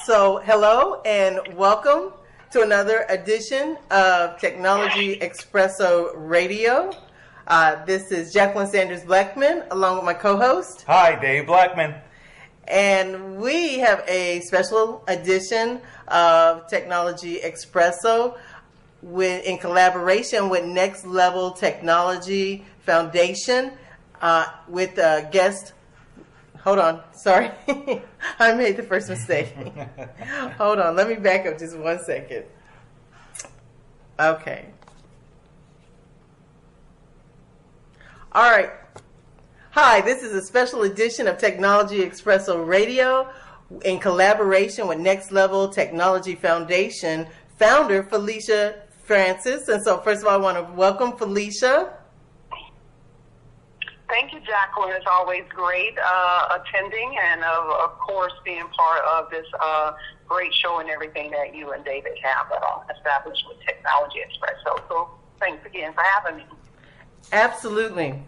So, hello and welcome to another edition of Technology Expresso Radio. This is Jacqueline Sanders Blackman along with my co-host. Hi, Dave Blackman. And we have a special edition of Technology Expresso in collaboration with Next Level Technology Foundation with a guest. Hold on, sorry. I made the first mistake. Hold on, let me back up just 1 second. Okay. All right. Hi, this is a special edition of Technology Expresso Radio in collaboration with Next Level Technology Foundation founder Felicia Francis. And so first of all, I want to welcome Felicia. Thank you, Jacqueline. It's always great attending and, of course, being part of this great show and everything that you and David have established with Technology Expresso. So thanks again for having me. Absolutely.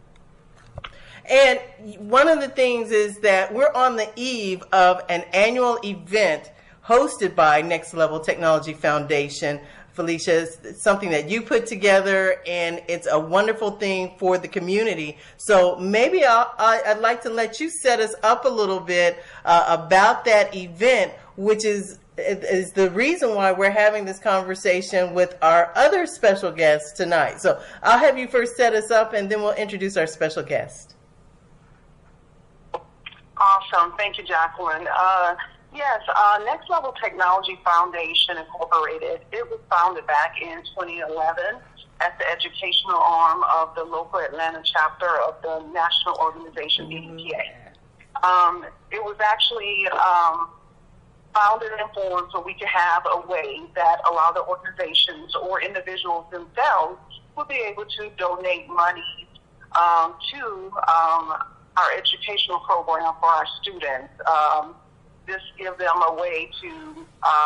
And one of the things is that we're on the eve of an annual event hosted by Next Level Technology Foundation. Felicia, it's something that you put together, and it's a wonderful thing for the community. So maybe I'd like to let you set us up a little bit about that event, which is the reason why we're having this conversation with our other special guests tonight. So I'll have you first set us up, and then we'll introduce our special guest. Awesome. Thank you, Jacqueline. Yes, Next Level Technology Foundation Incorporated, it was founded back in 2011 as the educational arm of the local Atlanta chapter of the national organization, BDPA. It was actually founded and formed so we could have a way that allowed the organizations or individuals themselves would be able to donate money to our educational program for our students. This give them a way to,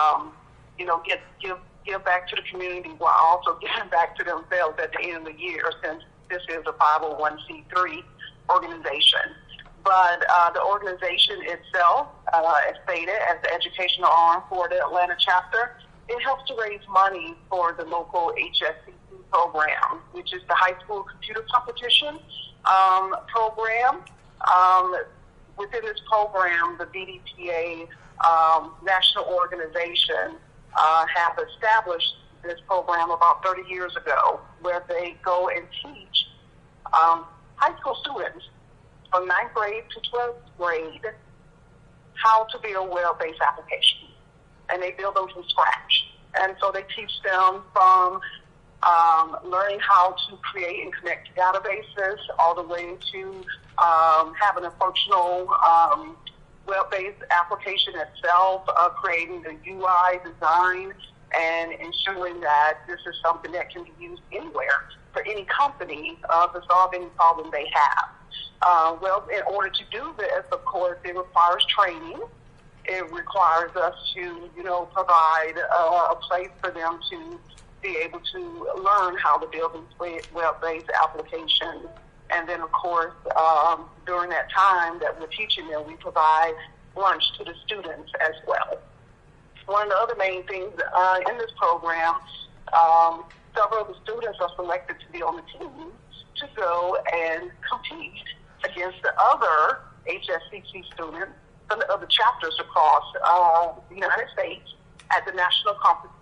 give back to the community while also giving back to themselves at the end of the year, since this is a 501c3 organization. But the organization itself, as stated, as the educational arm for the Atlanta chapter, it helps to raise money for the local HSCC program, which is the high school computer competition program. Within this program, the BDPA national organization have established this program about 30 years ago, where they go and teach high school students from 9th grade to 12th grade how to build web-based applications. And they build them from scratch. And so they teach them from learning how to create and connect databases all the way to having a functional web-based application itself, creating the UI design, and ensuring that this is something that can be used anywhere for any company to solve any problem they have. Well, in order to do this, of course, it requires training. It requires us to, provide a place for them to be able to learn how to build these web-based applications. And then, of course, during that time that we're teaching them, we provide lunch to the students as well. One of the other main things in this program, several of the students are selected to be on the team to go and compete against the other HSCC students from the other chapters across the United States at the national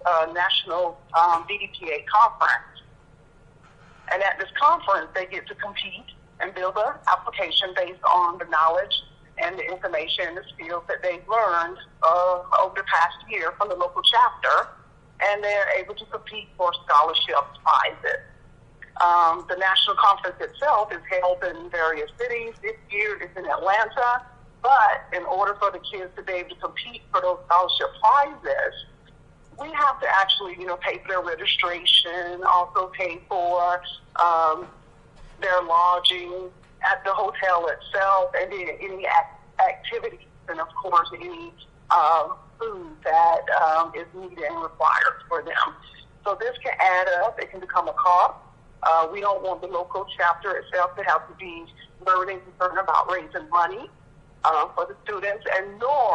BDPA conference. And at this conference, they get to compete and build an application based on the knowledge and the information and the skills that they've learned over the past year from the local chapter, and they're able to compete for scholarship prizes. The national conference itself is held in various cities. This year it's in Atlanta, but in order for the kids to be able to compete for those scholarship prizes, we have to actually, pay for their registration, also pay for their lodging at the hotel itself, and then any activities, and of course any food that is needed and required for them. So this can add up. It can become a cost. We don't want the local chapter itself to have to be worried and concerned about raising money for the students, and nor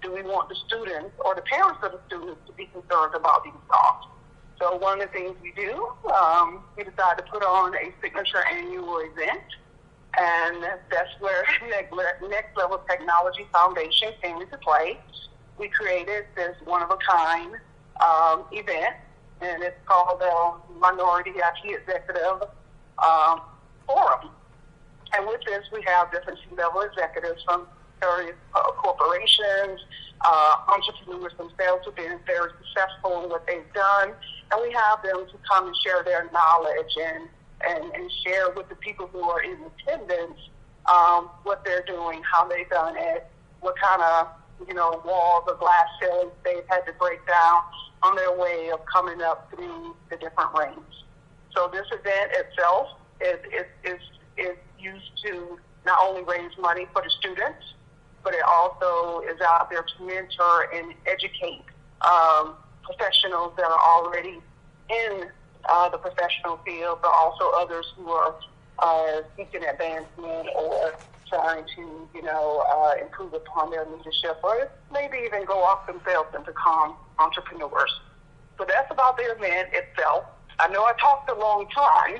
do we want the students or the parents of the students to be concerned about these costs? So one of the things we do, we decided to put on a signature annual event, and that's where Next Level Technology Foundation came into play. We created this one-of-a-kind event, and it's called the Minority IT Executive Forum. And with this, we have different C-level executives from various corporations, entrepreneurs themselves who've been very successful in what they've done, and we have them to come and share their knowledge and share with the people who are in attendance what they're doing, how they've done it, what kind of walls or glass ceilings they've had to break down on their way of coming up through the different ranks. So this event itself is used to not only raise money for the students, but it also is out there to mentor and educate professionals that are already in the professional field, but also others who are seeking advancement or trying to, improve upon their leadership, or maybe even go off themselves and become entrepreneurs. So that's about the event itself. I know I talked a long time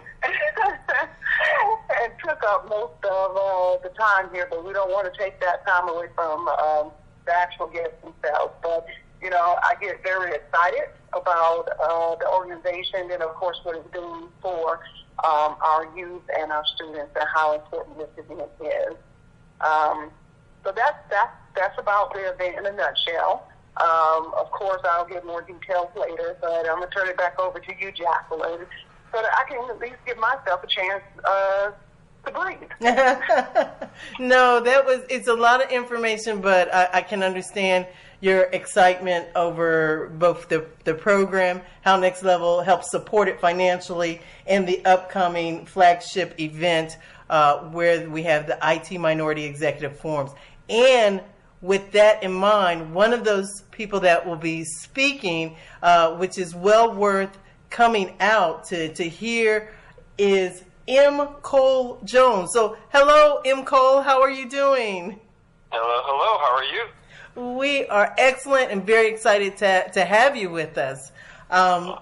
and took up most of the time here, but we don't want to take that time away from the actual guests themselves. But, I get very excited about the organization and, of course, what it's doing for our youth and our students and how important this event is. So that's about the event in a nutshell. Of course, I'll give more details later, but I'm going to turn it back over to you, Jacqueline, so that I can at least give myself a chance to breathe. No, it's a lot of information, but I can understand your excitement over both the program, how Next Level helps support it financially, and the upcoming flagship event where we have the IT Minority Executive Forums. And with that in mind, one of those people that will be speaking, which is well worth coming out to hear, is M. Cole Jones. So, hello, M. Cole. How are you doing? Hello. How are you? We are excellent and very excited to have you with us. I'm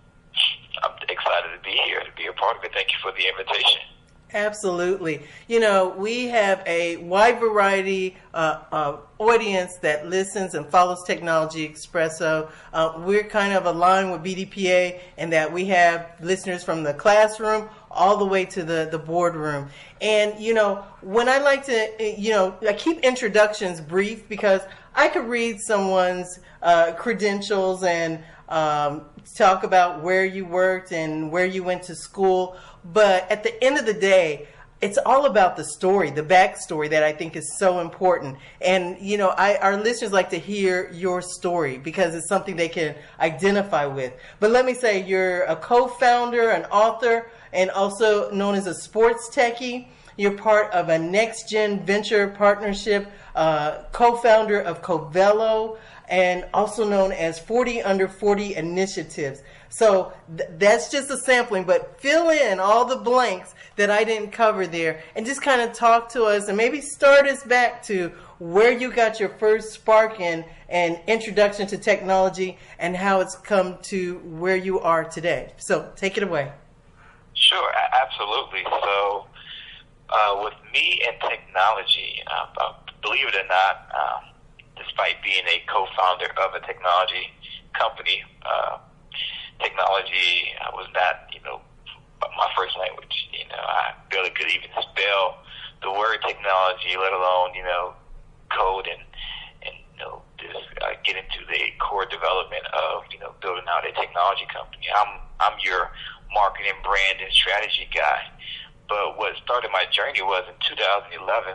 excited to be here, to be a part of it. Thank you for the invitation. Absolutely. We have a wide variety of audience that listens and follows Technology Expresso. We're kind of aligned with BDPA in that we have listeners from the classroom all the way to the boardroom. And, when I like to, I keep introductions brief because I could read someone's credentials and talk about where you worked and where you went to school. But at the end of the day, it's all about the story, the backstory that I think is so important. And, our listeners like to hear your story because it's something they can identify with. But let me say, you're a co-founder, an author, and also known as a sports techie. You're part of a Next Gen Venture Partnership, co-founder of Covelo, and also known as 40 Under 40 Initiatives. So that's just a sampling, but fill in all the blanks that I didn't cover there and just kind of talk to us and maybe start us back to where you got your first spark in and introduction to technology and how it's come to where you are today. So take it away. Sure, absolutely. So with me and technology, believe it or not, despite being a co-founder of a technology company, technology was not, my first language. I barely could even spell the word technology, let alone, code and just get into the core development of, building out a technology company. I'm your marketing, brand, and strategy guy. But what started my journey was in 2011.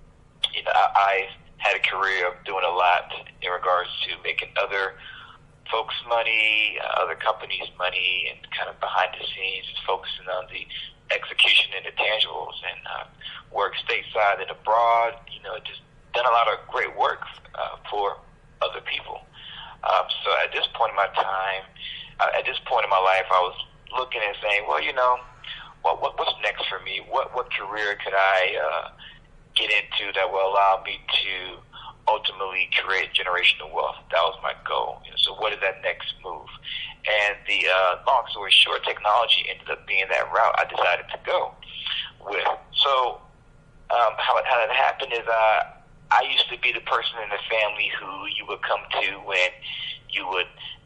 I had a career of doing a lot in regards to making other folks money, other companies money, and kind of behind the scenes, focusing on the execution and the tangibles, and work stateside and abroad. Just done a lot of great work for other people. So at this point in my time, at this point in my life, I was looking and saying, well, what's next for me? What career could I get into that will allow me to ultimately create generational wealth. That was my goal. So what is that next move? And the long story short, technology ended up being that route I decided to go with. So how that happened is I used to be the person in the family who you would come to when you would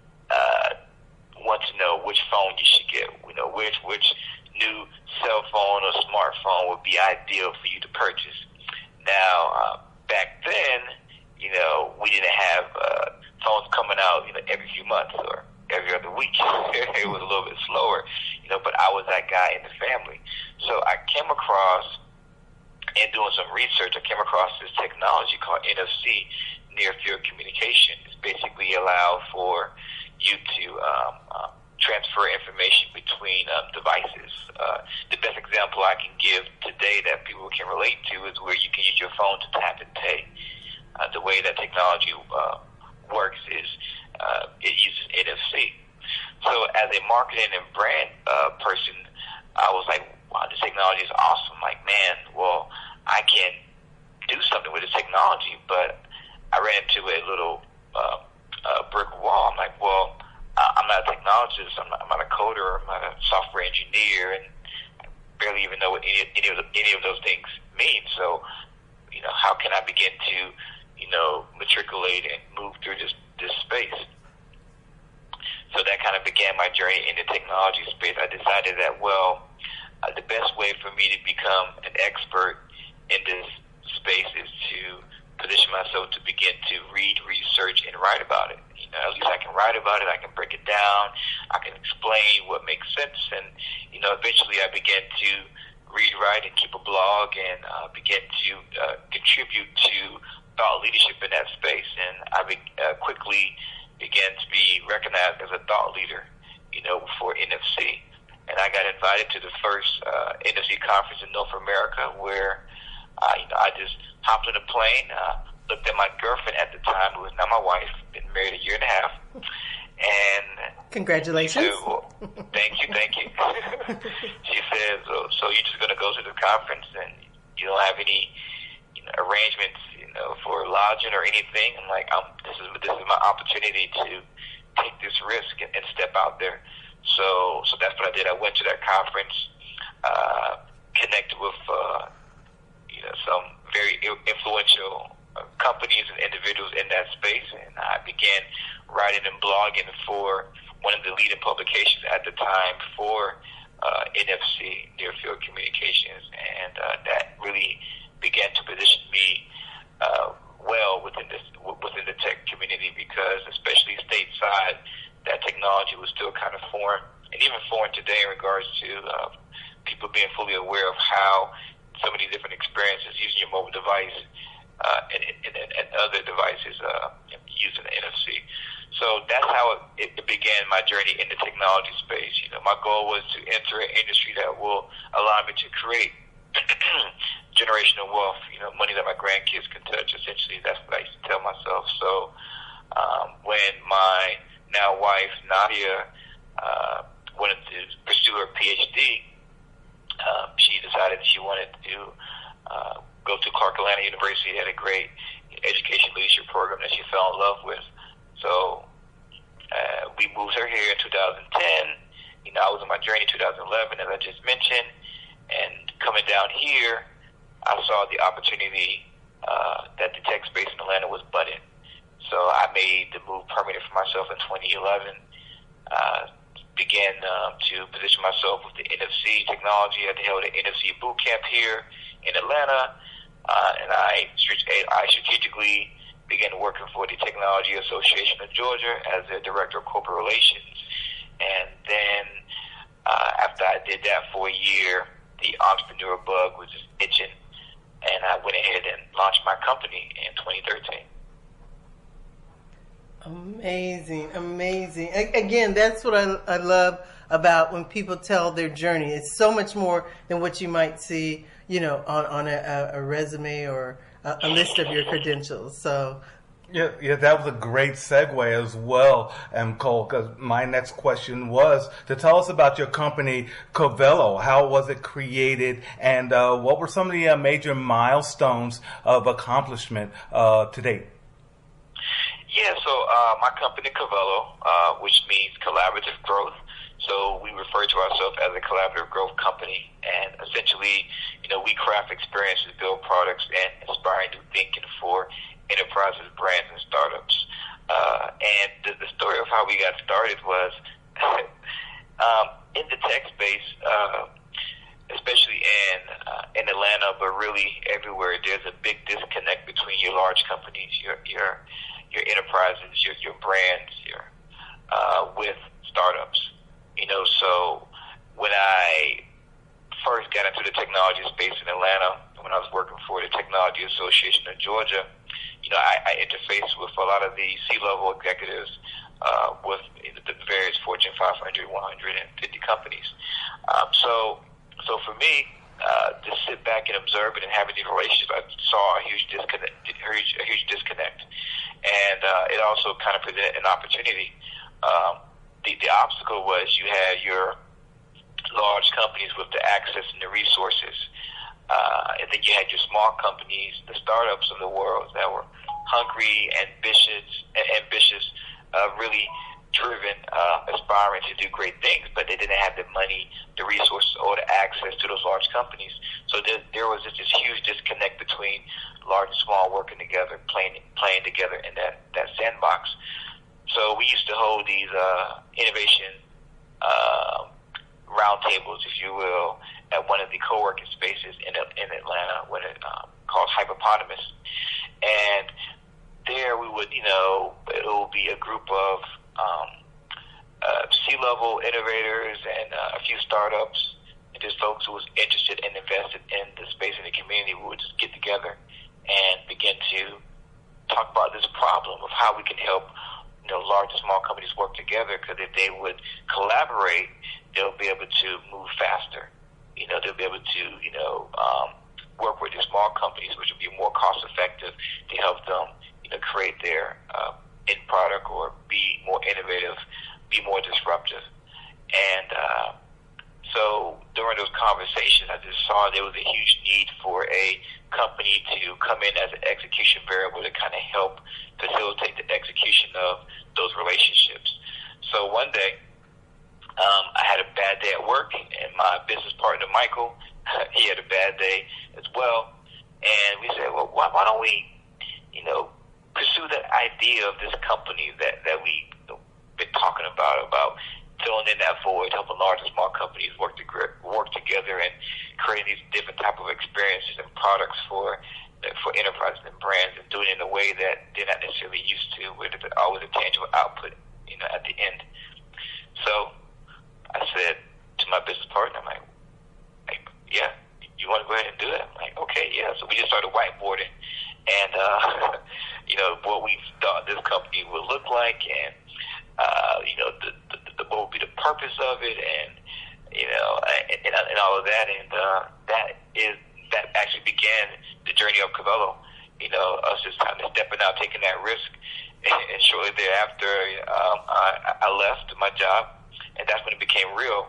want to know which phone you should get, which new cell phone or smartphone would be ideal for you to purchase. Now, back then, we didn't have phones coming out, every few months or every other week. It was a little bit slower, but I was that guy in the family. So I came across, and doing some research, I came across this technology called NFC, Near Field Communication. It's basically allow for you to transfer information between devices. The best example I can give today that people can relate to is where you can use your phone to tap and pay. The way that technology works is it uses NFC. So as a marketing and brand person, I was like, wow, this technology is awesome. Like, man, well, I can do something with this technology, but I ran into a little brick wall. I'm like, well, I'm not a technologist. I'm not a coder. I'm not a software engineer, and I barely even know what any of those things mean. So, how can I begin to, matriculate and move through this space? So that kind of began my journey in the technology space. I decided that, the best way for me to become an expert in this space is to position myself to begin to read, research, and write about it. At least I can write about it. I can break it down. I can explain what makes sense. And, eventually I began to read, write, and keep a blog and begin to contribute to thought leadership in that space. And I quickly began to be recognized as a thought leader, for NFC. And I got invited to the first NFC conference in North America where I just hopped on a plane, looked at my girlfriend at the time, who was now my wife, been married a year and a half. And congratulations. Said, well, thank you. She said, so you're just going to go to the conference and you don't have any arrangements, for lodging or anything? I'm like, this is my opportunity to take this risk and step out there. So that's what I did. I went to that conference, connected with some very influential companies and individuals in that space, and I began writing and blogging for one of the leading publications at the time for NFC, Near Field Communications, and that really began to position me well within the tech community, because especially stateside, that technology was still kind of foreign, and even foreign today in regards to people being fully aware of how so many different experiences using your mobile device and other devices using the NFC. So that's how it began my journey in the technology space. My goal was to enter an industry that will allow me to create generational wealth, money that my grandkids can touch. Essentially, that's what I used to tell myself. So when my now wife, Nadia, wanted to pursue her PhD, she decided she wanted to go to Clark Atlanta University. Had a great education leadership program that she fell in love with. So we moved her here in 2010. I was on my journey in 2011, as I just mentioned. And coming down here, I saw the opportunity that the tech space in Atlanta was budding. So I made the move permanent for myself in 2011. Began to position myself with the NFC technology. I held an NFC boot camp here in Atlanta, and I strategically began working for the Technology Association of Georgia as the Director of Corporate Relations. And then after I did that for a year, the entrepreneur bug was just itching, and I went ahead and launched my company in 2013. Amazing. Again, that's what I love about when people tell their journey. It's so much more than what you might see, on a resume or a list of your credentials. So Yeah, that was a great segue as well, Cole, because my next question was to tell us about your company, Covello. How was it created, and what were some of the major milestones of accomplishment to date? Yeah, so my company, Covello, which means collaborative growth. So we refer to ourselves as a collaborative growth company, and essentially, we craft experiences, build products, and inspire new thinking for enterprises, brands, and startups. And the story of how we got started was in the tech space, especially in Atlanta, but really everywhere. There's a big disconnect between your large companies, your enterprises, your brands, with startups. So when I first got into the technology space in Atlanta, when I was working for the Technology Association of Georgia, I interfaced with a lot of the C-level executives with the various Fortune 500, 150 companies. So for me, to sit back and observe it and having these relationships, I saw a huge disconnect, and it also kind of presented an opportunity. The obstacle was you had your large companies with the access and the resources, and then you had your small companies, the startups of the world that were hungry, ambitious, really driven, aspiring to do great things, but they didn't have the money, the resources, or the access to those large companies. So there was just this huge disconnect between large and small working together, playing together in that sandbox. So we used to hold these innovation roundtables, if you will, at one of the co-working spaces in Atlanta, called Hypopotamus. And there we would, it would be a group of C-level innovators and a few startups, and just folks who was interested and invested in the space and the community. We would just get together and begin to talk about this problem of how we can help large and small companies work together, because if they would collaborate, they'll be able to move faster. They'll be able to, work with the small companies, which will be more cost effective to help them, create their end product or be more innovative, be more disruptive. And so during those conversations, I just saw there was a huge need for a company to come in as an execution variable to kind of help facilitate the execution of those relationships. So one day, I had a bad day at work, and my business partner, Michael, he had a bad day as well. And we said, well, why don't we, pursue that idea of this company that we've been talking about filling in that void, helping large and small companies work together and creating these different type of experiences and products for enterprises and brands, and doing it in a way that they're not necessarily used to, where there's always a tangible output, at the end. So I said to my business partner, I'm like, yeah, you want to go ahead and do it? I'm like, okay, yeah. So we just started whiteboarding, and what we thought this company would look like, and what would be the purpose of it, and and all of that, and that actually began the journey of Covello. Us just kind of stepping out, taking that risk, and shortly thereafter, I left my job, and that's when it became real.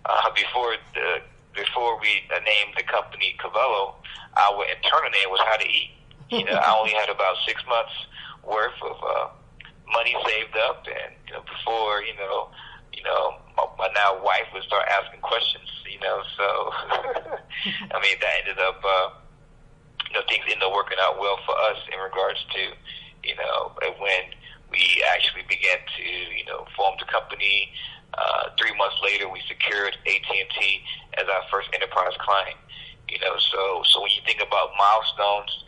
Before we named the company Covello, our internal name was How to Eat. I only had about 6 months worth of money saved up, and before my now wife would start asking questions. So I mean, that ended up things ended up working out well for us in regards to when we actually began to form the company. 3 months later, we secured AT&T as our first enterprise client. So when you think about milestones,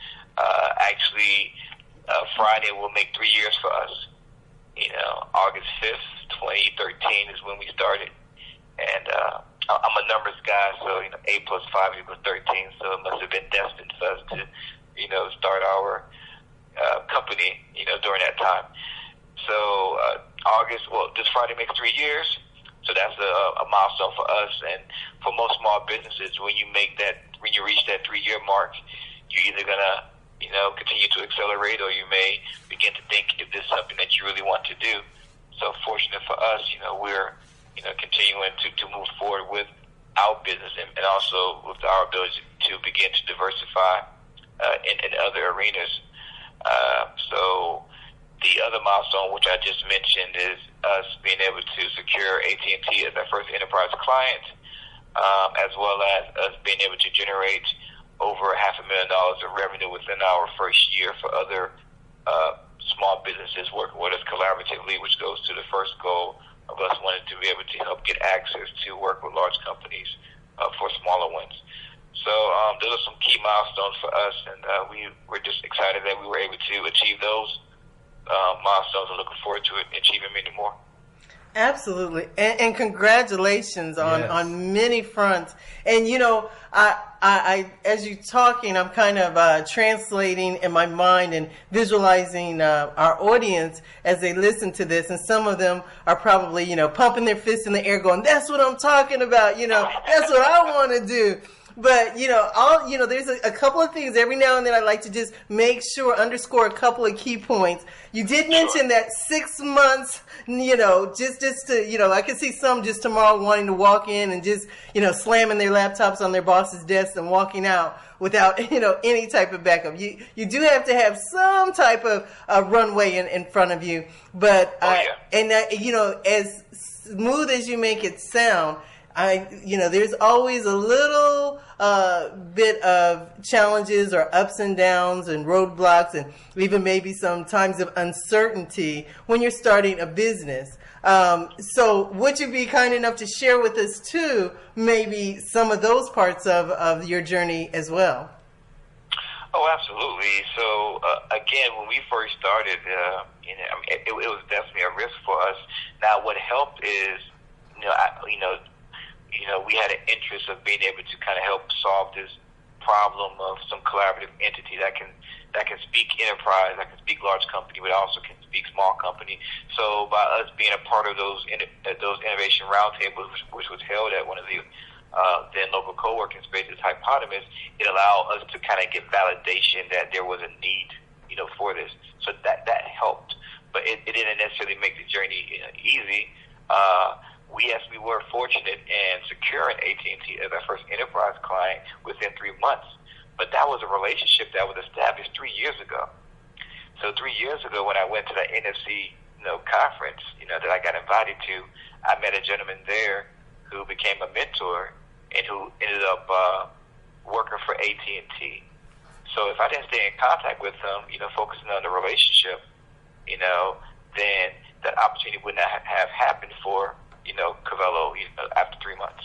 Friday will make 3 years for us. August 5th, 2013 is when we started. And I'm a numbers guy, so 8 plus 5 equals 13. So it must have been destined for us to start our company during that time. So this Friday makes 3 years. So that's a milestone for us, and for most small businesses, when you reach that 3 year mark, you're either gonna continue to accelerate, or you may begin to think if this is something that you really want to do. So fortunate for us, we're, continuing to move forward with our business and also with our ability to begin to diversify in other arenas. So the other milestone, which I just mentioned, is us being able to secure AT&T as our first enterprise client, as well as us being able to generate over $500,000 of revenue within our first year for other small businesses working with us collaboratively, which goes to the first goal of us wanting to be able to help get access to work with large companies for smaller ones. So those are some key milestones for us, and we're just excited that we were able to achieve those milestones and looking forward to achieving many more. Absolutely, and congratulations on many fronts. And I as you're talking, I'm kind of translating in my mind and visualizing our audience as they listen to this, and some of them are probably pumping their fists in the air, going, "That's what I'm talking about." That's what I want to do. But, there's a couple of things every now and then I like to just make sure, underscore a couple of key points. You did mention that 6 months, just to, I can see some just tomorrow wanting to walk in and just, slamming their laptops on their boss's desk and walking out without, any type of backup. You do have to have some type of runway in front of you. But, as smooth as you make it sound, there's always a little bit of challenges or ups and downs and roadblocks, and even maybe some times of uncertainty when you're starting a business. So would you be kind enough to share with us too, maybe some of those parts of your journey as well? Oh, absolutely. So again, when we first started, it was definitely a risk for us. Now, what helped is, we had an interest of being able to kind of help solve this problem of some collaborative entity that can speak enterprise, that can speak large company, but also can speak small company. So by us being a part of those innovation roundtables, which was held at one of the then local co-working spaces, Hypotenuse, it allowed us to kind of get validation that there was a need, for this. So that helped, but it didn't necessarily make the journey easy. We were fortunate in securing AT&T as our first enterprise client within 3 months, but that was a relationship that was established 3 years ago. So 3 years ago, when I went to the NFC conference, that I got invited to, I met a gentleman there who became a mentor and who ended up working for AT&T. So if I didn't stay in contact with him, focusing on the relationship, then that opportunity would not have happened for Covello, after 3 months,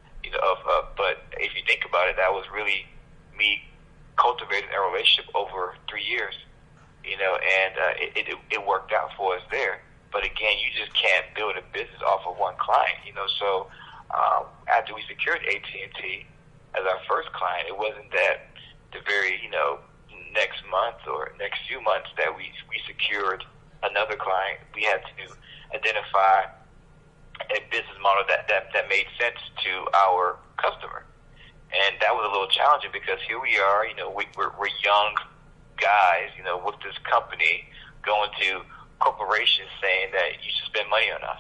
but if you think about it, that was really me cultivating a relationship over 3 years, and it worked out for us there. But again, you just can't build a business off of one client, so after we secured AT&T as our first client, it wasn't that the very, next month or next few months that we secured another client. We had to identify a business model that made sense to our customer, and that was a little challenging because here we are, we're young guys, with this company going to corporations saying that you should spend money on us.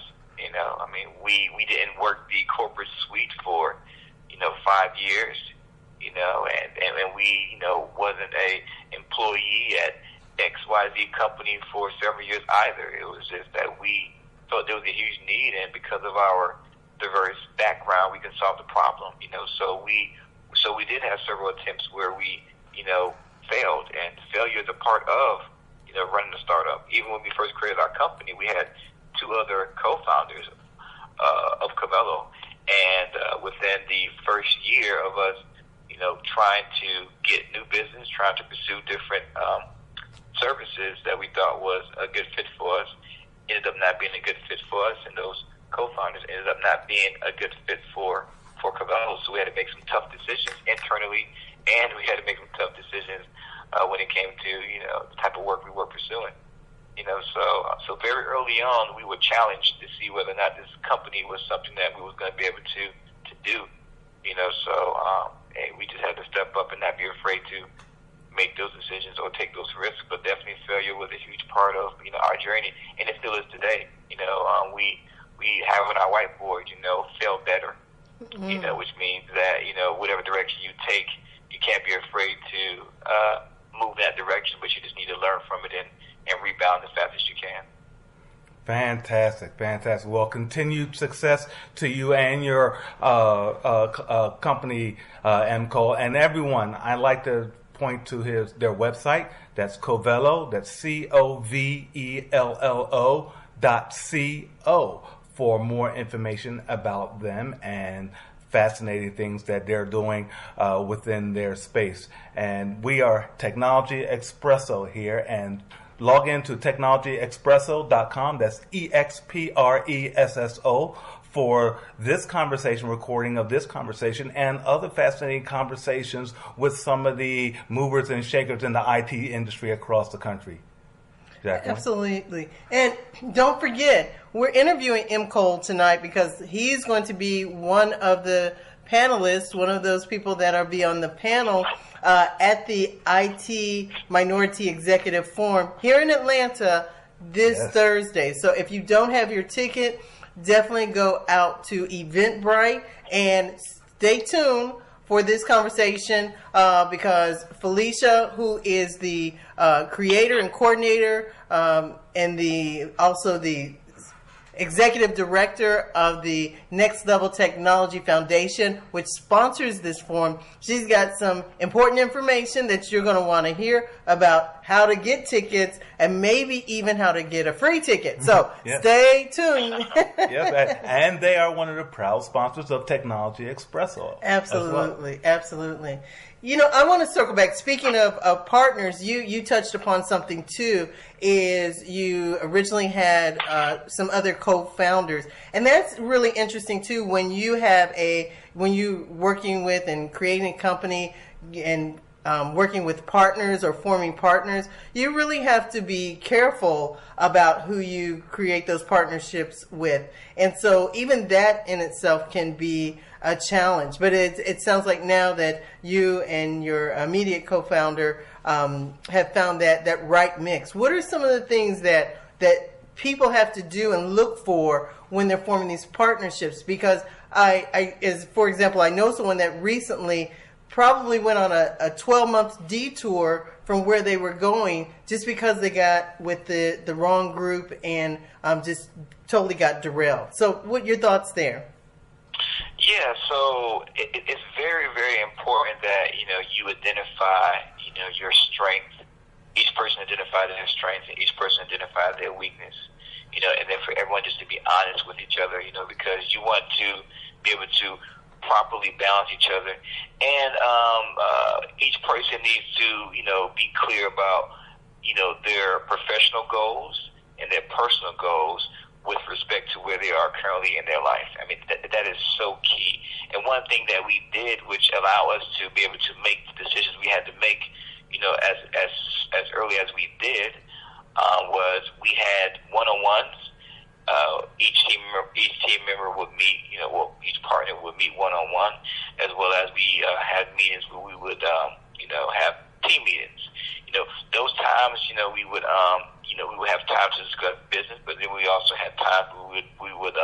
We didn't work the corporate suite for 5 years, and we wasn't a employee at XYZ company for several years either. It was just that we felt there was a huge need, and because of our diverse background, we can solve the problem. So we did have several attempts where we, failed, and failure is a part of, running a startup. Even when we first created our company, we had 2 other co-founders of Covello, and within the first year of us, trying to get new business, trying to pursue different services that we thought was a good fit for us, ended up not being a good fit for us, and those co-founders ended up not being a good fit for Covello. So we had to make some tough decisions internally, and we had to make some tough decisions when it came to the type of work we were pursuing. So very early on, we were challenged to see whether or not this company was something that we was going to be able to do. So we just had to step up and not be afraid to make those decisions or take those risks. But definitely failure was a huge part of, our journey, and it still is today. We have on our whiteboard, fail better, which means that, whatever direction you take, you can't be afraid to move in that direction, but you just need to learn from it and rebound as fast as you can. Fantastic. Well, continued success to you and your company, MCO, and everyone. I'd like to point to their website. That's Covello. That's COVELLO.co for more information about them and fascinating things that they're doing within their space. And we are Technology Expresso here, and log into technologyexpresso.com. That's EXPRESSO for this conversation, recording of this conversation, and other fascinating conversations with some of the movers and shakers in the IT industry across the country. Jacqueline? Absolutely. And don't forget, we're interviewing M. Cole tonight because he's going to be one of the panelists, one of those people that are be on the panel at the IT Minority Executive Forum here in Atlanta this Thursday. So if you don't have your ticket, definitely go out to Eventbrite and stay tuned for this conversation because Felicia, who is the creator and coordinator and also the executive director of the Next Level Technology Foundation, which sponsors this forum, she's got some important information that you're going to want to hear about how to get tickets and maybe even how to get a free ticket. So stay tuned. And they are one of the proud sponsors of Technology Expresso. Absolutely. I want to circle back. Speaking of partners, you touched upon something too, is you originally had some other co-founders. And that's really interesting too when you working with and creating a company and working with partners or forming partners, you really have to be careful about who you create those partnerships with. And so even that in itself can be a challenge. But it sounds like now that you and your immediate co-founder have found that right mix. What are some of the things that people have to do and look for when they're forming these partnerships? Because for example, I know someone that recently probably went on a 12-month detour from where they were going just because they got with the wrong group and just totally got derailed. So what are your thoughts there? Yeah, so it's very, very important that, you identify, your strength. Each person identify their strengths and each person identify their weakness, and then for everyone just to be honest with each other, because you want to be able to properly balance each other. And each person needs to, be clear about, their professional goals and their personal goals with respect to where they are currently in their life. I mean, that is so key. And one thing that we did, which allowed us to be able to make the decisions we had to make, as early as we did, was we had one-on-ones. Each team member would meet, each partner would meet one-on-one, as well as we had meetings where we would, have team meetings. Those times, we would have time to discuss business, but then we also had time we would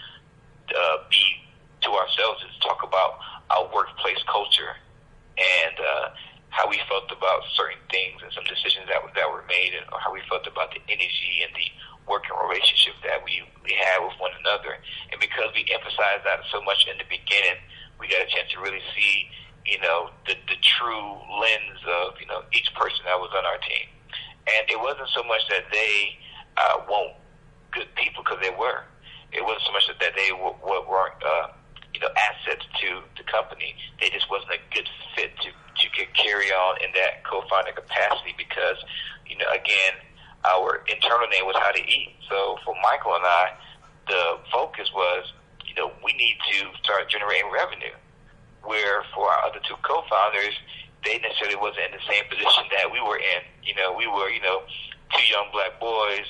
be to ourselves and talk about our workplace culture and how we felt about certain things and some decisions that were made, and or how we felt about the energy and the working relationship that we had with one another. And because we emphasized that so much in the beginning, we got a chance to really see, the true lens of, each person that was on our team. And it wasn't so much that they weren't good people, because they were. It wasn't so much that they weren't, assets to the company. They just wasn't a good fit to carry on in that co-founder capacity because, again, our internal name was How to Eat. So for Michael and I, the focus was, we need to start generating revenue. Where for our other two co-founders, they necessarily wasn't in the same position that we were in. We were, two young black boys,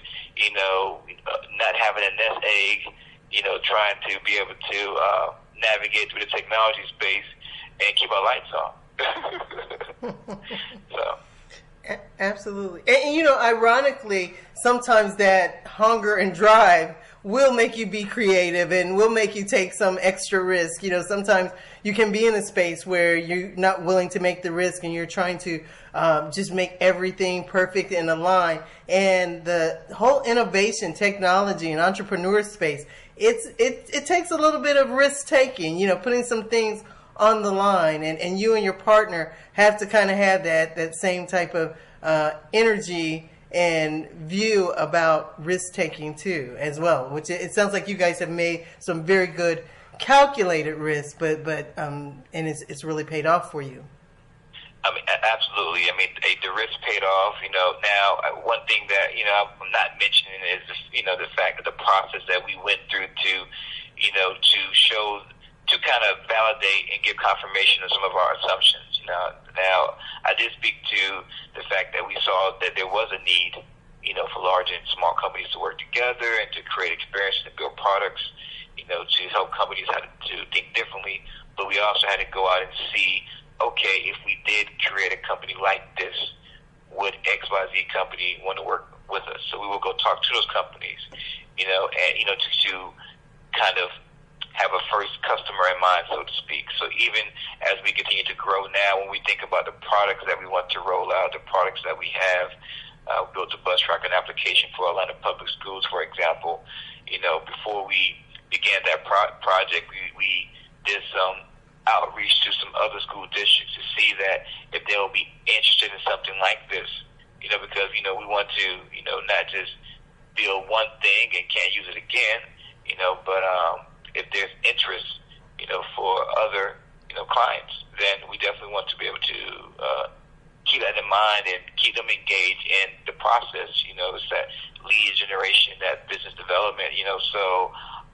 not having a nest egg, trying to be able to navigate through the technology space and keep our lights on. So. Absolutely. And, ironically, sometimes that hunger and drive will make you be creative and will make you take some extra risk. Sometimes you can be in a space where you're not willing to make the risk and you're trying to just make everything perfect and aligned. And the whole innovation, technology, and entrepreneur space, it takes a little bit of risk taking, putting some things on the line, and you and your partner have to kind of have that same type of energy and view about risk taking too, as well. Which it sounds like you guys have made some very good calculated risks, but and it's really paid off for you. I mean, absolutely. I mean, the risk paid off. Now one thing that I'm not mentioning is the fact that the process that we went through to show, to kind of validate and give confirmation of some of our assumptions. Now I did speak to the fact that we saw that there was a need, for large and small companies to work together and to create experiences and build products, to help companies how to think differently. But we also had to go out and see, okay, if we did create a company like this, would XYZ company want to work with us? So we will go talk to those companies, and to kind of have a first customer in mind, so to speak. So even as we continue to grow now, when we think about the products that we want to roll out, the products that we have, built a bus tracking application for Atlanta Public Schools, for example. Before we began that project, we did some outreach to some other school districts to see that if they will be interested in something like this, because, we want to, not just build one thing and can't use it again, but if there's interest, for other, clients, then we definitely want to be able to keep that in mind and keep them engaged in the process. It's that lead generation, that business development. So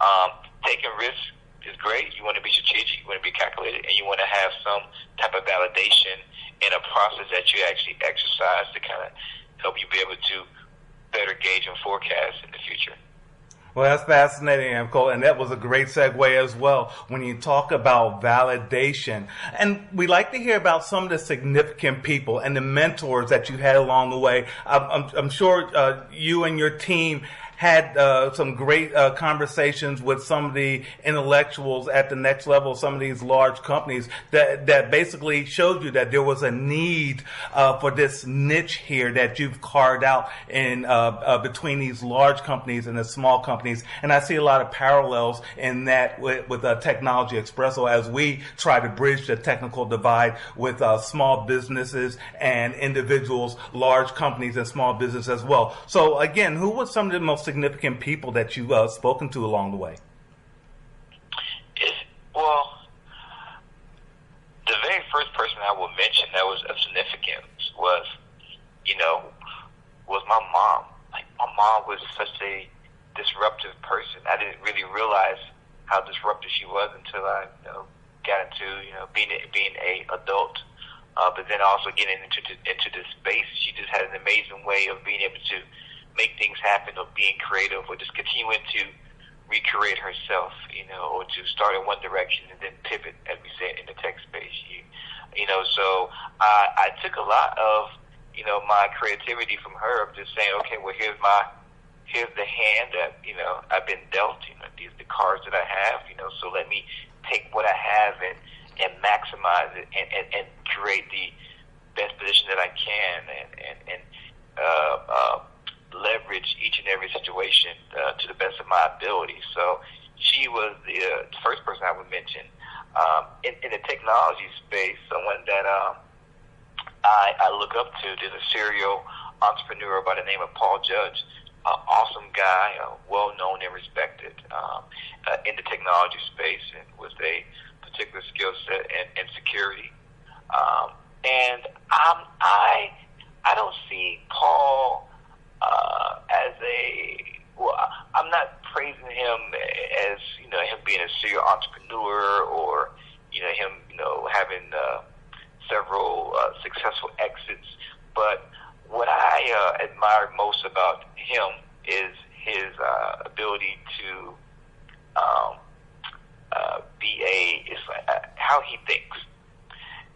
taking risks is great. You want to be strategic, you want to be calculated, and you want to have some type of validation in a process that you actually exercise to kind of help you be able to better gauge and forecast in the future. Well, that's fascinating, Cole, and that was a great segue as well when you talk about validation. And we like to hear about some of the significant people and the mentors that you had along the way. I'm sure you and your team had some great conversations with some of the intellectuals at the next level, some of these large companies that basically showed you that there was a need for this niche here that you've carved out in between these large companies and the small companies. And I see a lot of parallels in that with Technology Expresso as we try to bridge the technical divide with small businesses and individuals, large companies and small business as well. So again, who was some of the most significant people that you've spoken to along the way? Well, the very first person I would mention that was of significance was my mom. Like, my mom was such a disruptive person. I didn't really realize how disruptive she was until I got into being a adult. But then also getting into this space, she just had an amazing way of being able to make things happen, or being creative, or just continuing to recreate herself, or to start in one direction and then pivot, as we say in the tech space. So I took a lot of, my creativity from her, of just saying, okay, well, here's the hand that, I've been dealt, these are the cards that I have, so let me take what I have and maximize it and create the best position that I can and leverage each and every situation to the best of my ability. So she was the first person I would mention. In the technology space, someone that I look up to, there's a serial entrepreneur by the name of Paul Judge. Awesome guy, well known and respected in the technology space, and with a particular skill set and security. And I don't see Paul as I'm not praising him as him being a serial entrepreneur, or him having several successful exits. But what I admire most about him is his ability to be how he thinks.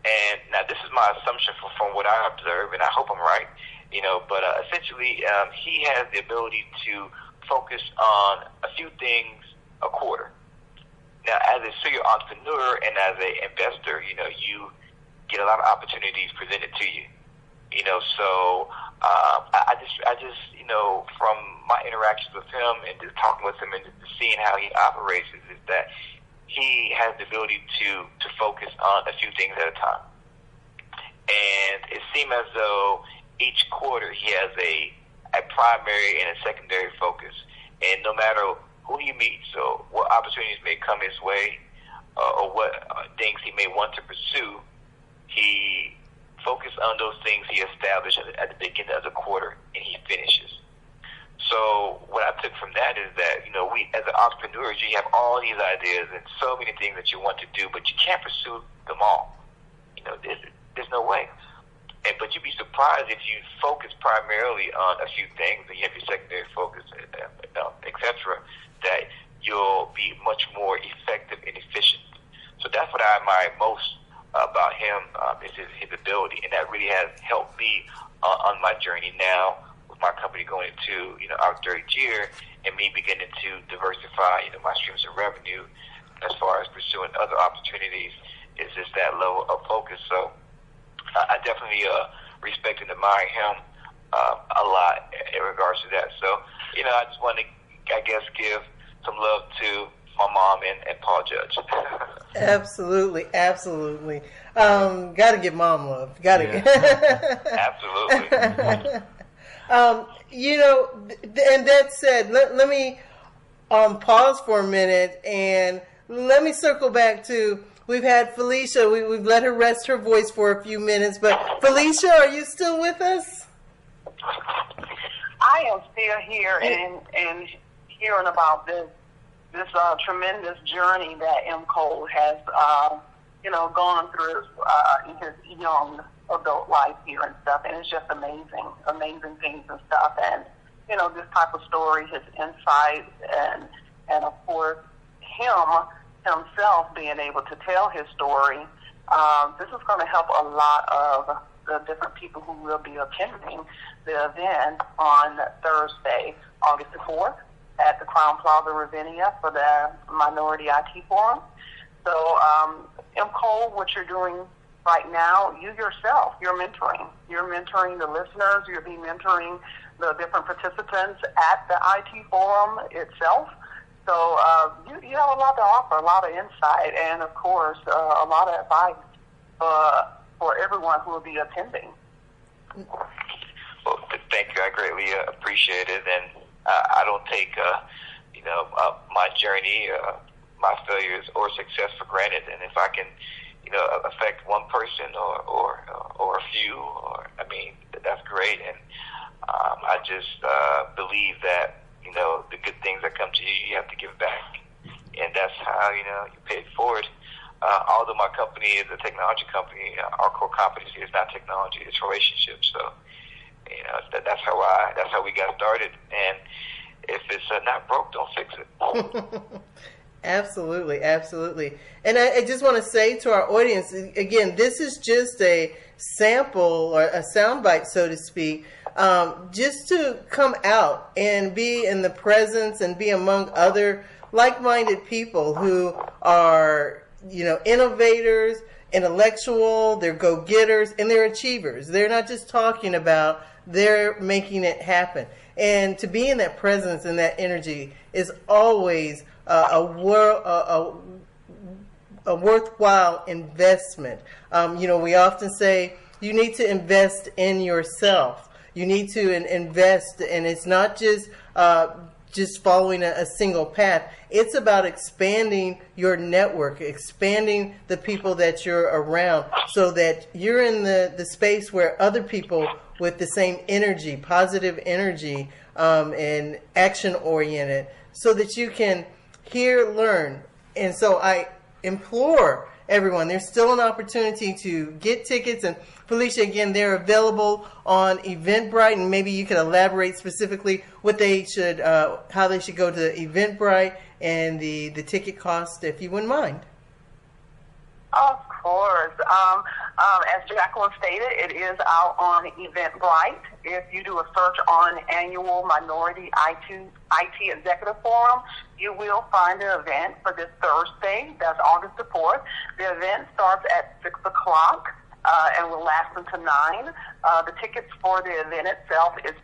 And now this is my assumption from what I observe, and I hope I'm right, but essentially he has the ability to focus on a few things a quarter. Now, as a serial entrepreneur and as an investor, you get a lot of opportunities presented to you. So I just from my interactions with him and just talking with him and just seeing how he operates is that he has the ability to focus on a few things at a time. And it seems as though each quarter he has a primary and a secondary focus. And no matter who he meets or what opportunities may come his way or what things he may want to pursue, he focuses on those things he established at the beginning of the quarter, and he finishes. So what I took from that is that, we as entrepreneurs, you have all these ideas and so many things that you want to do, but you can't pursue them all. There's no way. But you'd be surprised if you focus primarily on a few things, and you have your secondary focus, etc., that you'll be much more effective and efficient. So that's what I admire most about him, is his ability, and that really has helped me on my journey now with my company going into our third year, and me beginning to diversify my streams of revenue as far as pursuing other opportunities. Is just that level of focus. So I definitely respect and admire him a lot in regards to that. So I just want to, I guess, give some love to my mom and Paul Judge. Absolutely. Got to give mom love. Got to. Absolutely. And that said, let me pause for a minute and let me circle back to, we've had Felicia. We've let her rest her voice for a few minutes, but Felicia, are you still with us? I am still here and hearing about this tremendous journey that M. Cole has, gone through in his young adult life here and stuff, and it's just amazing things and stuff. And this type of story, his insight, and of course himself being able to tell his story. This is going to help a lot of the different people who will be attending the event on Thursday, August the 4th, at the Crown Plaza Ravinia for the Minority IT Forum. So, M. Cole, what you're doing right now, you yourself, you're mentoring. You're mentoring the listeners. You'll be mentoring the different participants at the IT Forum itself. So you have a lot to offer, a lot of insight, and, of course, a lot of advice for everyone who will be attending. Well, thank you. I greatly appreciate it. And I don't take, my journey, my failures or success for granted. And if I can, affect one person or a few, that's great. And I just believe that, the good things that come to you, you have to give back. And that's how, you pay it forward. Although my company is a technology company, our core competency is not technology, it's relationships. So, that's how we got started. And if it's not broke, don't fix it. Absolutely. And I just want to say to our audience, again, this is just a sample or a soundbite, so to speak, just to come out and be in the presence and be among other like-minded people who are, innovators, intellectual, they're go-getters, and they're achievers. They're not just talking about, they're making it happen. And to be in that presence and that energy is always a worthwhile investment. We often say you need to invest in yourself. You need to invest, and it's not just following a single path. It's about expanding your network, expanding the people that you're around, so that you're in the space where other people with the same energy, positive energy, and action-oriented, so that you can hear, learn. And so I implore everyone, there's still an opportunity to get tickets. And Felicia, again, they're available on Eventbrite, and maybe you could elaborate specifically what they should, how they should go to Eventbrite and the ticket cost, if you wouldn't mind. Of course. As Jacqueline stated, it is out on Eventbrite. If you do a search on Annual Minority IT Executive Forum, you will find an event for this Thursday. That's August the 4th. The event starts at 6 o'clock. And will last until 9. The tickets for the event itself is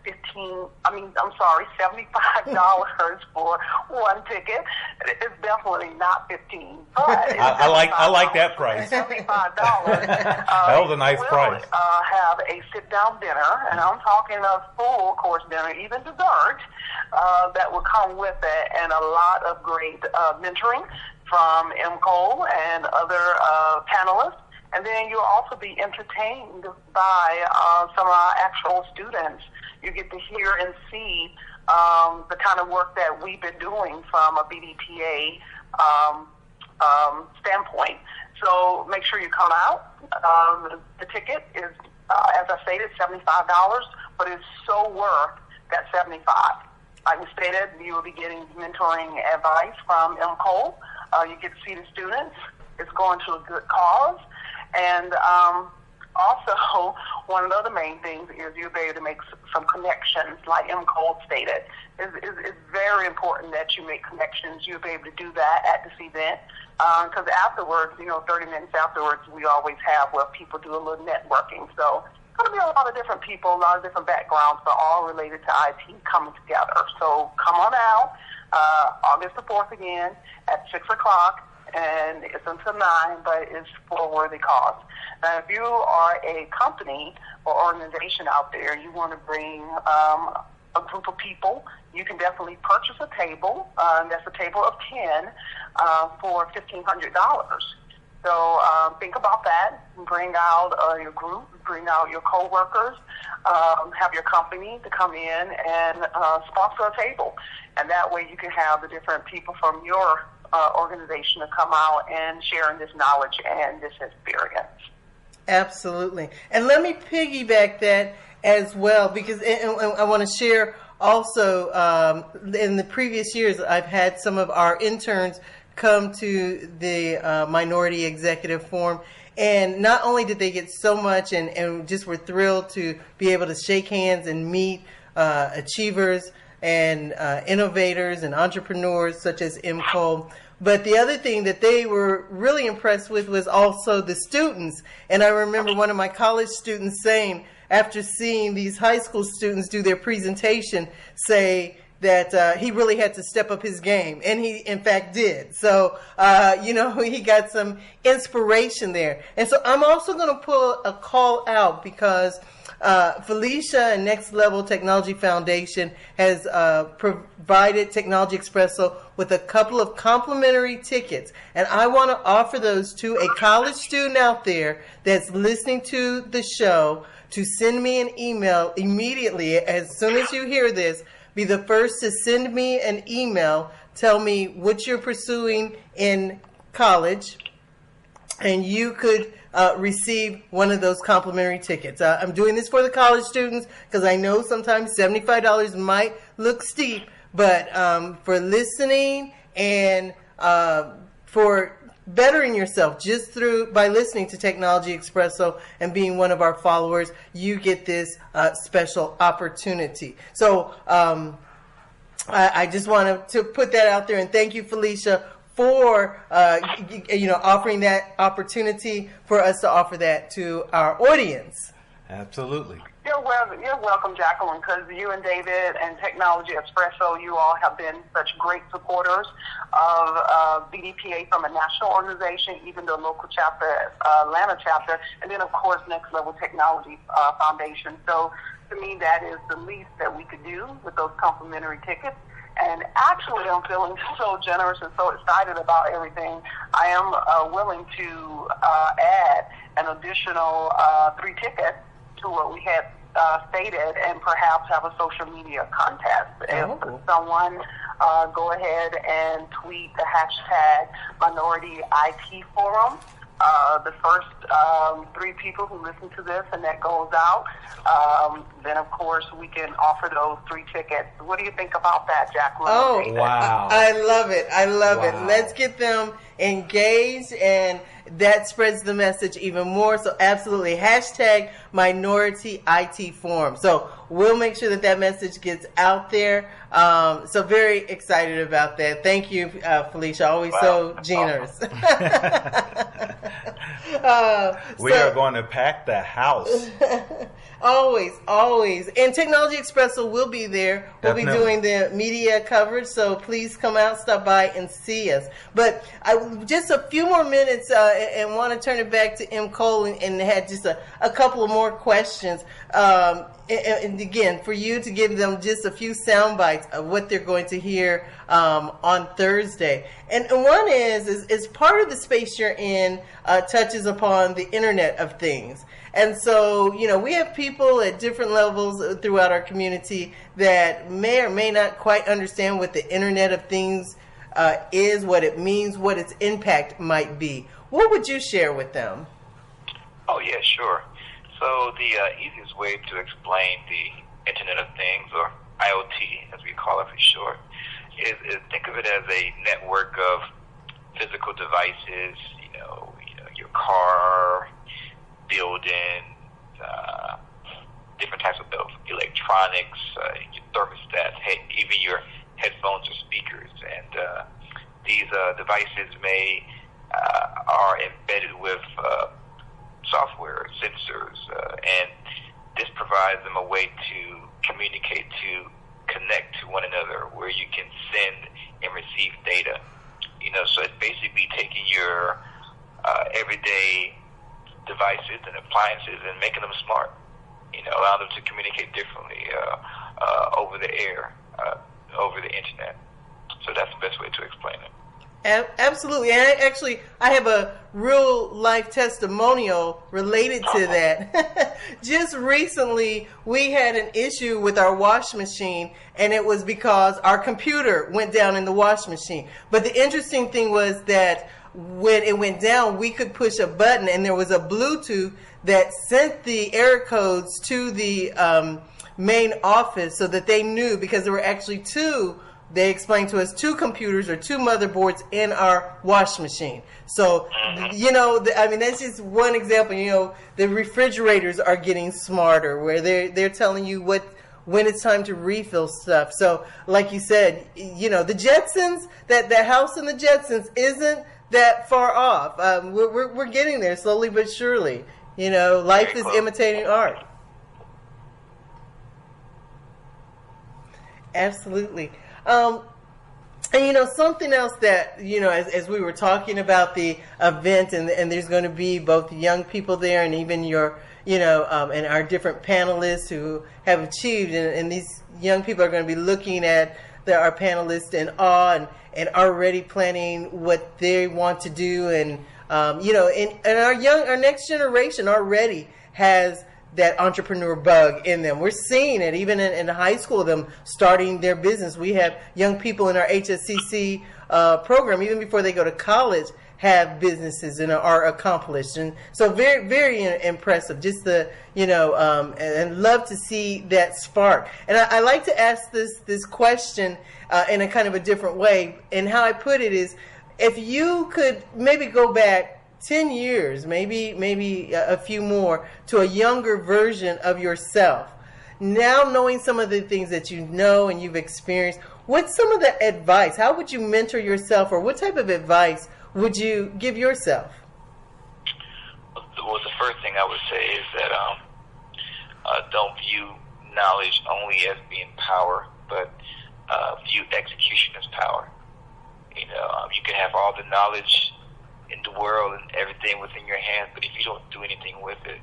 $75 for one ticket. It's definitely not $15, but I like that price. $75. That was a nice price. Have a sit-down dinner, and I'm talking a full course dinner, even dessert, that will come with it, and a lot of great mentoring from M. Cole and other panelists. And then you'll also be entertained by some of our actual students. You get to hear and see the kind of work that we've been doing from a BDPA standpoint. So make sure you come out. The ticket is, as I stated, $75, but it's so worth that $75. Like we stated, you will be getting mentoring advice from M. Cole. You get to see the students. It's going to a good cause. And also, one of the other main things is you'll be able to make some connections, like M. Cole stated. It's very important that you make connections. You'll be able to do that at this event. Because afterwards, 30 minutes afterwards, we always have where people do a little networking. So it's going to be a lot of different people, a lot of different backgrounds, but all related to IT coming together. So come on out, August the 4th again at 6 o'clock. And it's until 9, but it's for a worthy cause. Now, if you are a company or organization out there, you want to bring a group of people, you can definitely purchase a table. That's a table of 10 for $1,500. So think about that. Bring out your group, bring out your coworkers, have your company to come in and sponsor a table. And that way you can have the different people from your organization to come out and sharing this knowledge and this experience. Absolutely. And let me piggyback that as well, because I want to share also, in the previous years, I've had some of our interns come to the Minority Executive Forum, and not only did they get so much and just were thrilled to be able to shake hands and meet achievers and innovators and entrepreneurs such as M. Cole. But the other thing that they were really impressed with was also the students. And I remember one of my college students saying, after seeing these high school students do their presentation, say that he really had to step up his game. And he, in fact, did. So, he got some inspiration there. And so I'm also going to pull a call out because Felicia and Next Level Technology Foundation has provided Technology Expresso with a couple of complimentary tickets. And I want to offer those to a college student out there that's listening to the show to send me an email immediately. As soon as you hear this, be the first to send me an email. Tell me what you're pursuing in college, and you could receive one of those complimentary tickets. I'm doing this for the college students because I know sometimes $75 might look steep, but for listening and for bettering yourself just by listening to Technology Expresso and being one of our followers, you get this special opportunity. So I just wanted to put that out there, and thank you, Felicia, for offering that opportunity for us to offer that to our audience. Absolutely. You're welcome, Jacqueline, because you and David and Technology Expresso, you all have been such great supporters of BDPA from a national organization, even the local chapter, Atlanta chapter, and then, of course, Next Level Technology Foundation. So, to me, that is the least that we could do with those complimentary tickets. And actually, I'm feeling so generous and so excited about everything. I am willing to add an additional 3 tickets to what we had stated, and perhaps have a social media contest. Oh. If someone go ahead and tweet the hashtag Minority IT Forum, the first 3 people who listen to this and that goes out, then of course we can offer those 3 tickets. What do you think about that, Jacqueline? Oh, wow. I love it. I love it. Wow. Let's get them engaged and that spreads the message even more. So absolutely, hashtag Minority IT Forum. So we'll make sure that message gets out there. So very excited about that. Thank you, Felicia. Always so generous. We are going to pack the house. Always. And Technology Expresso will be there. We'll be doing the media coverage, so please come out, stop by, and see us. But just a few more minutes, and want to turn it back to M. Cole, and had just a couple of more questions. And again, for you to give them just a few sound bites of what they're going to hear on Thursday. And one is part of the space you're in touches upon the Internet of Things. And so, we have people at different levels throughout our community that may or may not quite understand what the Internet of Things is, what it means, what its impact might be. What would you share with them? Oh, yeah, sure. So the easiest way to explain the Internet of Things, or IoT as we call it for short, is think of it as a network of physical devices, your car, buildings, different types of electronics, your thermostats, even your headphones or speakers. And these devices are embedded with software, sensors, and this provides them a way to communicate, to connect to one another, where you can send and receive data. So it's basically taking your everyday devices and appliances and making them smart, allow them to communicate differently over the air, over the internet. So that's the best way to explain it. Absolutely. And I have a real life testimonial related to that. Just recently, we had an issue with our wash machine, and it was because our computer went down in the wash machine. But the interesting thing was that when it went down, we could push a button, and there was a Bluetooth that sent the error codes to the main office so that they knew, because there were actually they explained to us, 2 computers or 2 motherboards in our wash machine. So, that's just one example. The refrigerators are getting smarter, where they're telling you when it's time to refill stuff. So, like you said, the Jetsons, that house in the Jetsons isn't that far off. We're getting there slowly but surely. Life is imitating art. Absolutely. And something else that as we were talking about the event, and there's going to be both young people there, and even your and our different panelists who have achieved, and these young people are going to be looking at our panelists in awe, and already planning what they want to do, and our next generation already has that entrepreneur bug in them. We're seeing it even in high school, them starting their business. We have young people in our HSCC program, even before they go to college, have businesses and are accomplished. And so very, very impressive. Just and love to see that spark. And I like to ask this question in a kind of a different way. And how I put it is, if you could maybe go back 10 years, maybe a few more, to a younger version of yourself, now knowing some of the things that you know and you've experienced, what's some of the advice? How would you mentor yourself, or what type of advice would you give yourself? Well, the first thing I would say is that don't view knowledge only as being power, but view execution as power. You can have all the knowledge in the world and everything within your hands, but if you don't do anything with it,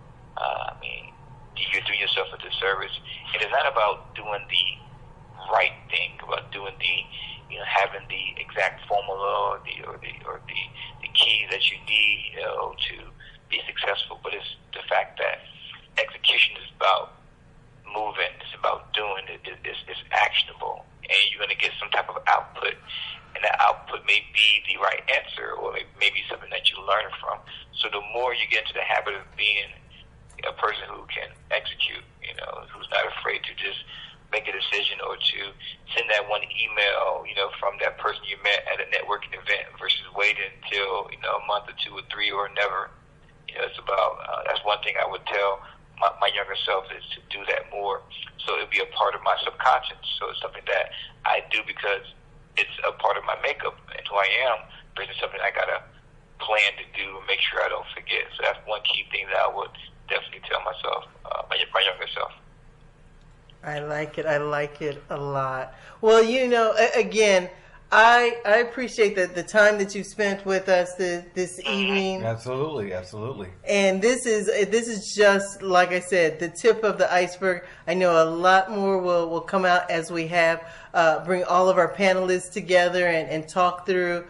you're doing yourself a disservice. It is not about doing the right thing, about doing having the exact formula or the key that you need to be successful, but it's the fact that execution is about moving, it's about doing it, it's actionable, and you're going to get some type of output. And that output may be the right answer, or maybe something that you learn from. So the more you get into the habit of being a person who can execute, who's not afraid to just make a decision or to send that one email, from that person you met at a networking event, versus waiting until, a month or 2 or 3 never. It's about, that's one thing I would tell my younger self is to do that more. So it'll be a part of my subconscious. So it's something that I do because it's a part of my makeup and who I am, but it's something I got to plan to do and make sure I don't forget. So that's one key thing that I would definitely tell myself, my younger self. I like it. I like it a lot. Well, again, I appreciate the time that you spent with us this evening. Absolutely, absolutely. And this is just, like I said, the tip of the iceberg. I know a lot more will come out as we bring all of our panelists together and talk through,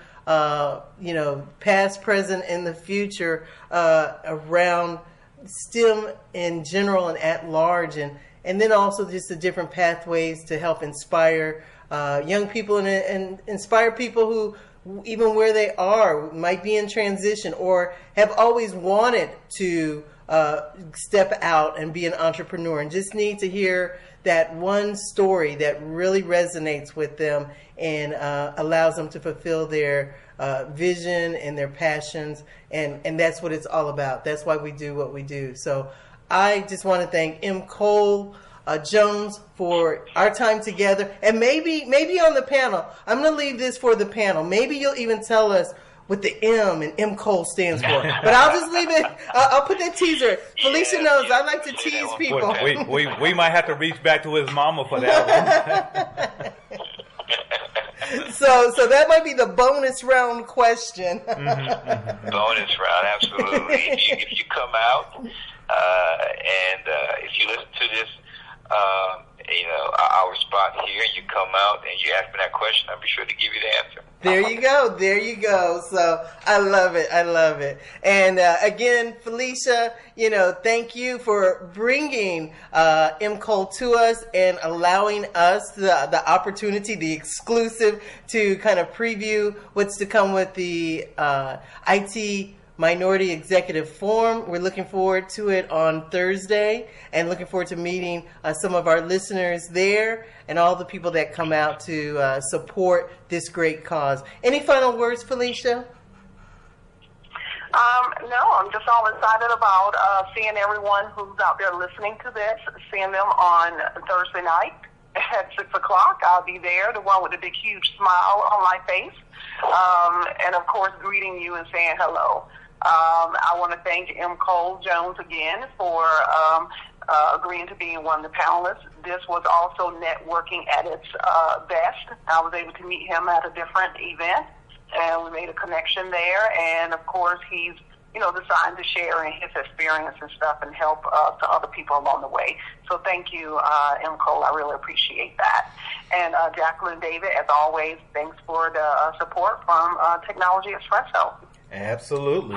past, present, and the future around STEM in general and at large, and then also just the different pathways to help inspire young people and inspire people who, even where they are, might be in transition or have always wanted to step out and be an entrepreneur and just need to hear that one story that really resonates with them and allows them to fulfill their vision and their passions. And that's what it's all about. That's why we do what we do. So I just want to thank M. Cole Jones for our time together, and maybe on the panel. I'm going to leave this for the panel. Maybe you'll even tell us what the M and M. Cole stands for. But I'll just leave it. I'll put that teaser. Felicia knows I like to tease people. We might have to reach back to his mama for that one. So that might be the bonus round question. Bonus round, absolutely. If you come out and if you listen to this, our spot here, and you come out and you ask me that question, I'll be sure to give you the answer. There you go. So I love it. And again, Felicia, thank you for bringing M. Cole to us and allowing us the opportunity, the exclusive, to kind of preview what's to come with the IT Minority Executive Forum. We're looking forward to it on Thursday and looking forward to meeting some of our listeners there and all the people that come out to support this great cause. Any final words, Felicia? No, I'm just all excited about seeing everyone who's out there listening to this, seeing them on Thursday night at 6 o'clock. I'll be there, the one with the big, huge smile on my face, and, of course, greeting you and saying hello. I want to thank M. Cole Jones again for agreeing to be one of the panelists. This was also networking at its best. I was able to meet him at a different event, and we made a connection there. And, of course, he's, decided to share in his experience and stuff and help to other people along the way. So thank you, M. Cole. I really appreciate that. And Jacqueline David, as always, thanks for the support from Technology Espresso. Absolutely.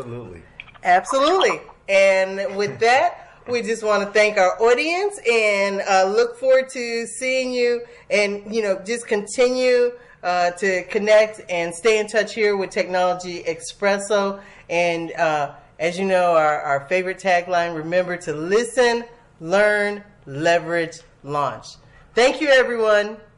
And with that, we just want to thank our audience and look forward to seeing you and, just continue to connect and stay in touch here with Technology Espresso. And as you know, our favorite tagline, remember to listen, learn, leverage, launch. Thank you, everyone.